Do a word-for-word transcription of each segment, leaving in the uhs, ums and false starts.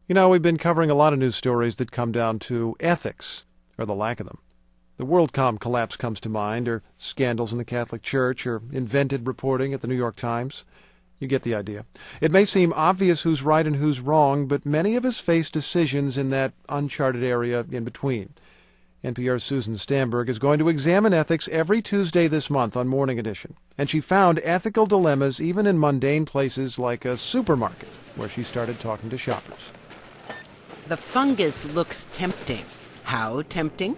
You know, we've been covering a lot of news stories that come down to ethics, or the lack of them. The WorldCom collapse comes to mind, or scandals in the Catholic Church, or invented reporting at the New York Times. You get the idea. It may seem obvious who's right and who's wrong, but many of us face decisions in that uncharted area in between. N P R's Susan Stamberg is going to examine ethics every Tuesday this month on Morning Edition. And she found ethical dilemmas even in mundane places like a supermarket, where she started talking to shoppers. The fungus looks tempting. How tempting?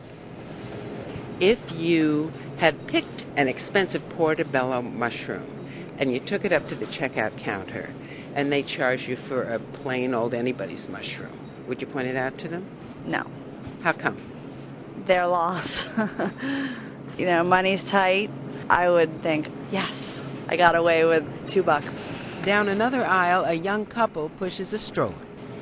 If you had picked an expensive portobello mushroom and you took it up to the checkout counter and they charged you for a plain old anybody's mushroom, would you point it out to them? No. How come? Their loss. You know, money's tight. I would think, yes, I got away with two bucks. Down another aisle, a young couple pushes a stroller.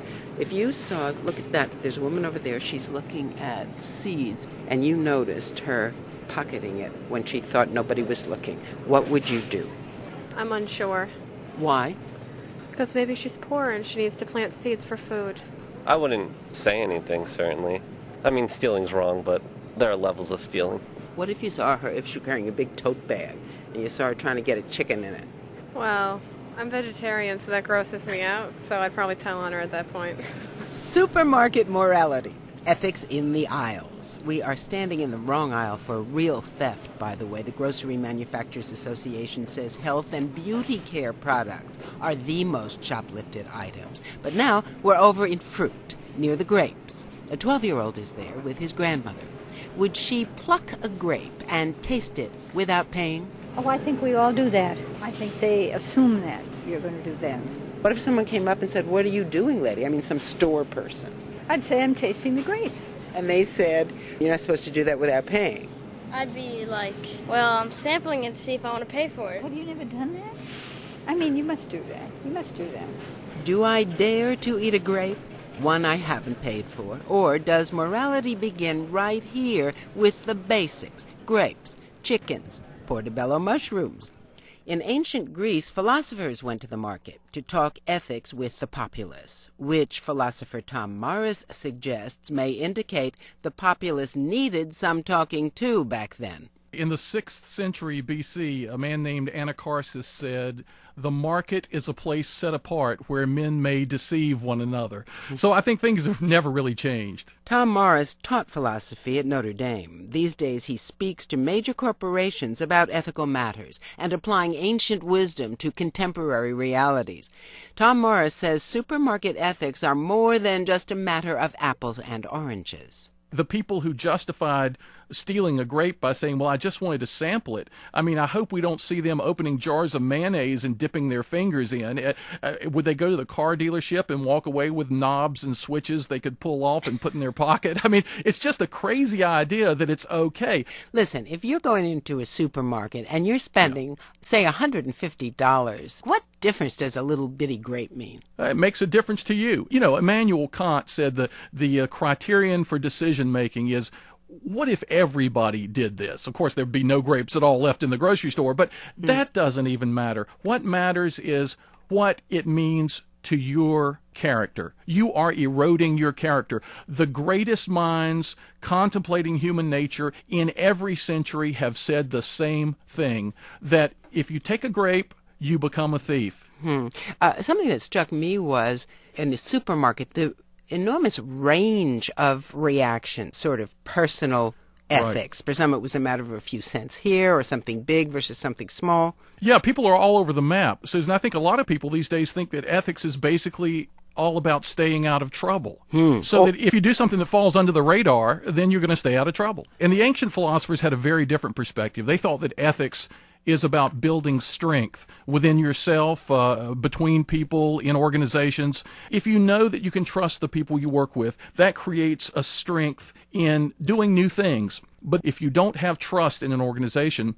If you saw, look at that, there's a woman over there, she's looking at seeds, and you noticed her pocketing it when she thought nobody was looking, what would you do? I'm unsure. Why? Because maybe she's poor and she needs to plant seeds for food. I wouldn't say anything, certainly. I mean, stealing's wrong, but there are levels of stealing. What if you saw her, if she was carrying a big tote bag, and you saw her trying to get a chicken in it? Well, I'm vegetarian, so that grosses me out, so I'd probably tell on her at that point. Supermarket morality. Ethics in the aisles. We are standing in the wrong aisle for real theft, by the way. The Grocery Manufacturers Association says health and beauty care products are the most shoplifted items. But now we're over in fruit, near the grapes. A twelve-year-old is there with his grandmother. Would she pluck a grape and taste it without paying? Oh, I think we all do that. I think they assume that you're going to do that. What if someone came up and said, "What are you doing, lady?" I mean, some store person. I'd say I'm tasting the grapes. And they said, "You're not supposed to do that without paying." I'd be like, well, I'm sampling it to see if I want to pay for it. Have you never done that? I mean, you must do that. You must do that. Do I dare to eat a grape? One I haven't paid for? Or does morality begin right here with the basics? Grapes, chickens, portobello mushrooms. In ancient Greece, philosophers went to the market to talk ethics with the populace, which philosopher Tom Morris suggests may indicate the populace needed some talking to back then. In the sixth century B C, a man named Anacharsis said, "The market is a place set apart where men may deceive one another." So I think things have never really changed. Tom Morris taught philosophy at Notre Dame. These days he speaks to major corporations about ethical matters and applying ancient wisdom to contemporary realities. Tom Morris says supermarket ethics are more than just a matter of apples and oranges. The people who justified stealing a grape by saying, well, I just wanted to sample it. I mean, I hope we don't see them opening jars of mayonnaise and dipping their fingers in. Uh, uh, would they go to the car dealership and walk away with knobs and switches they could pull off and put in their pocket? I mean, it's just a crazy idea that it's okay. Listen, if you're going into a supermarket and you're spending, yeah. say, one hundred fifty dollars, what difference does a little bitty grape mean? Uh, it makes a difference to you. You know, Immanuel Kant said the, the uh, criterion for decision-making is, what if everybody did this? Of course, there'd be no grapes at all left in the grocery store, but mm. that doesn't even matter. What matters is what it means to your character. You are eroding your character. The greatest minds contemplating human nature in every century have said the same thing, that if you take a grape, you become a thief. Hmm. Uh, something that struck me was, in the supermarket, the enormous range of reactions, sort of personal ethics. Right. For some, it was a matter of a few cents here or something big versus something small. Yeah, people are all over the map, Susan. I think a lot of people these days think that ethics is basically all about staying out of trouble. Hmm. So oh. that if you do something that falls under the radar, then you're going to stay out of trouble. And the ancient philosophers had a very different perspective. They thought that ethics is about building strength within yourself, uh, between people, in organizations. If you know that you can trust the people you work with, that creates a strength in doing new things. But if you don't have trust in an organization,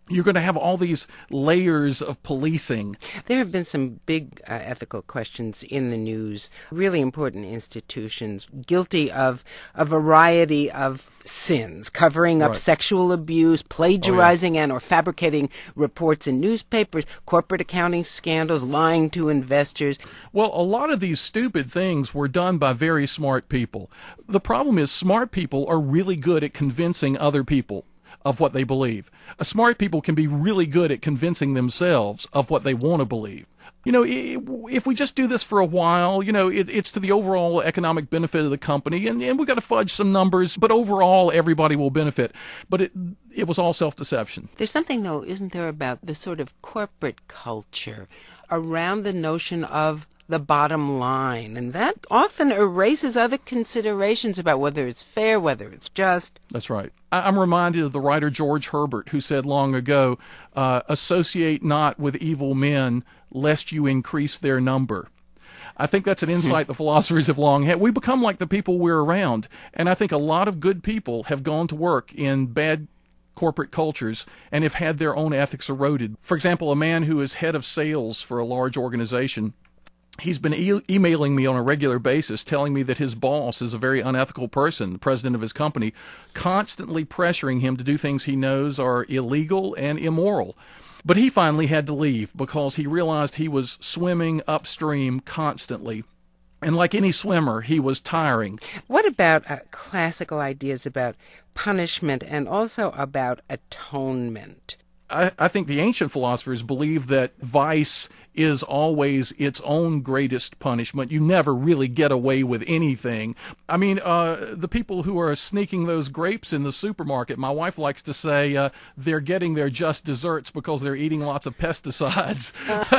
you're going to have all these layers of policing. There have been some big uh, ethical questions in the news. Really important institutions guilty of a variety of sins, covering up Right. sexual abuse, plagiarizing and or fabricating reports in newspapers, corporate accounting scandals, lying to investors. Well, a lot of these stupid things were done by very smart people. The problem is smart people are really good at convincing other people of what they believe. Uh, smart people can be really good at convincing themselves of what they want to believe. You know, i- if we just do this for a while, you know, it, it's to the overall economic benefit of the company, and, and we've got to fudge some numbers, but overall everybody will benefit. But it it was all self-deception. There's something, though, isn't there, about the sort of corporate culture around the notion of the bottom line, and that often erases other considerations about whether it's fair, whether it's just. That's right. I- I'm reminded of the writer George Herbert, who said long ago, uh, associate not with evil men, lest you increase their number. I think that's an insight the philosophers have long had. We become like the people we're around, and I think a lot of good people have gone to work in bad corporate cultures and have had their own ethics eroded. For example, a man who is head of sales for a large organization, he's been e- emailing me on a regular basis telling me that his boss is a very unethical person, the president of his company, constantly pressuring him to do things he knows are illegal and immoral. But he finally had to leave because he realized he was swimming upstream constantly. And like any swimmer, he was tiring. What about uh, classical ideas about punishment and also about atonement? I, I think the ancient philosophers believed that vice is always its own greatest punishment. You never really get away with anything. I mean, uh, the people who are sneaking those grapes in the supermarket, my wife likes to say uh, they're getting their just desserts because they're eating lots of pesticides.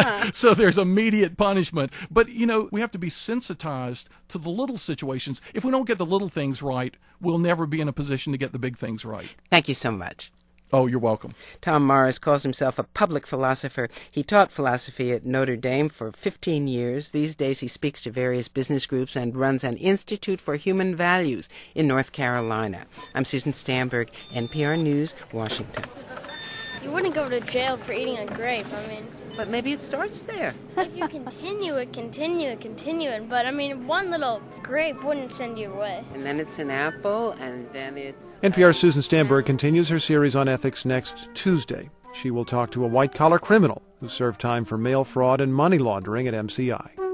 So there's immediate punishment. But, you know, we have to be sensitized to the little situations. If we don't get the little things right, we'll never be in a position to get the big things right. Thank you so much. Oh, you're welcome. Tom Morris calls himself a public philosopher. He taught philosophy at Notre Dame for fifteen years. These days he speaks to various business groups and runs an Institute for Human Values in North Carolina. I'm Susan Stamberg, N P R News, Washington. You wouldn't go to jail for eating a grape. I mean, But maybe it starts there. if you continue it, continue it, continue it. But I mean, one little grape wouldn't send you away. And then it's an apple, and then it's... N P R's Susan Stamberg continues her series on ethics next Tuesday. She will talk to a white-collar criminal who served time for mail fraud and money laundering at M C I.